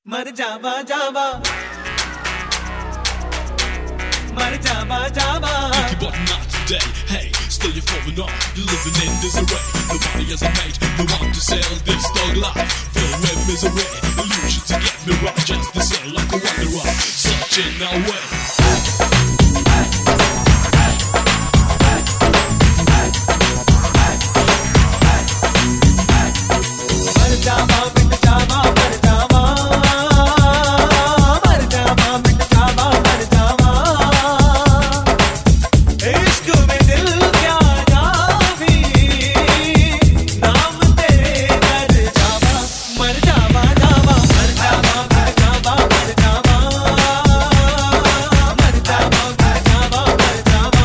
मर जावा जावा, मर जावा जावा. Think about not today, hey, still you're falling off. You're living in disarray. Nobody has a mate, no one to sell this dog life. Filled with misery, illusion to get me right. Just the soul like a wanderer, searching our way. मर जावा मिट जावा मर जावा, मर जावा मिट जावा मर जावा. इश्क में दिल क्या जावी, नाम तेरे कर जावा. मर जावा जावा, मर जावा मिट जावा मर जावा, मर जावा मिट जावा मर जावा.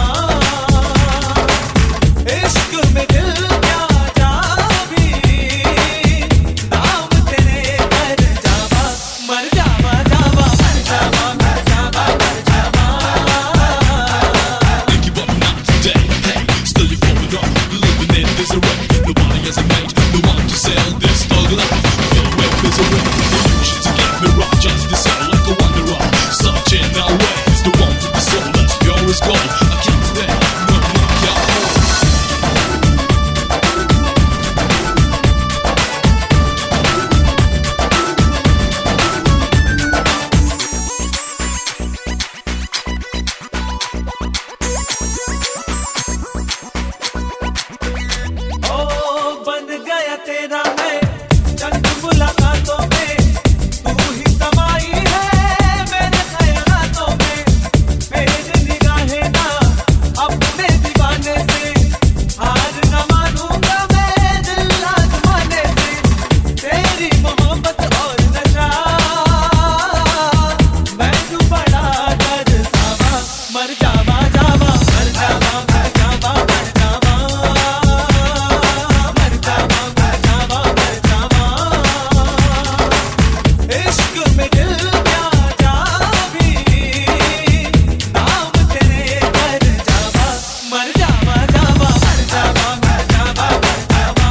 इश्क में दिल क्या जावी, नाम तेरे कर जावा. मर जावा जावा, मर जावा मर जावा मर जावा. Think about not today, hey, still you're falling off. You're living in disarray. Nobody has a mate, no one to sell this dog life. Filled with misery, illusion to get me right. Just the soul like a wanderer, searching our way. It's the one with the soul that's pure as gold. I can't stay, no more can't hold. ओ बन गया तेरा मैं चंद मुलाकातों में, तू ही समाई है मेरे ख्यालों में. मेरी निगाहें ना अपने दीवाने से, हार न मानूंगा मैं दिल आजमाने से. तेरी मोहब्बत और नशा मैं तू बड़ा तरसावा. मर जावा जावा, मर जावा मर जावा मर जावा, मर जावा मर जावा मर जावा. इश्क में दिल क्या जावी, नाम तेरे कर जावा. मर जावा जावा, मर जावा मर जावा मर जावा.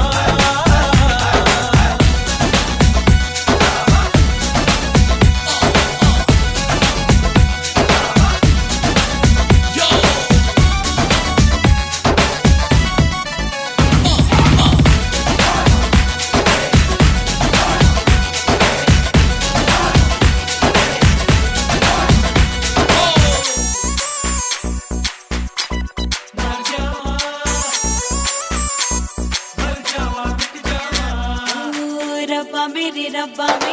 मर जावा, मर जावा मिट जावा. रब्बा मेरे